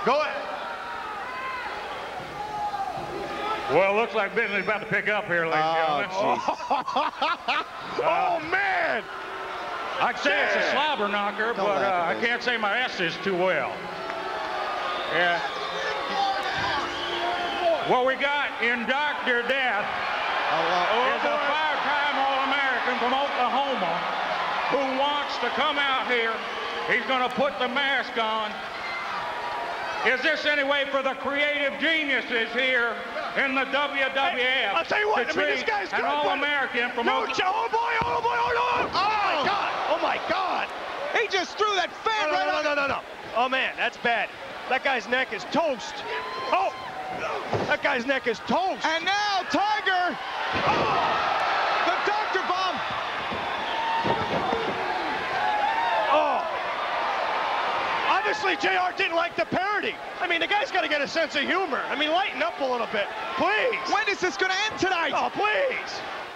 Go ahead. Well, looks like business is about to pick up here, ladies and gentlemen. Oh, man! I'd say it's a slobber knocker, but I can't say my S's too well. Yeah. What we got in Dr. Death is a five-time All-American from Oklahoma who wants to come out here. He's going to put the mask on. Is this any way for the creative geniuses here in the WWF? Hey, I'll tell you what, this guy's good. An All-American from Oklahoma. Oh, boy, oh, no. Oh, my God. He just threw that fan right on. No. Oh, man, that's bad. That guy's neck is toast. Oh, that guy's neck is toast. And now Tiger, the Dr. Bomb. Oh. Obviously, JR didn't like the parody. I mean, the guy's got to get a sense of humor. I mean, lighten up a little bit. Please. When is this going to end tonight? Oh, please.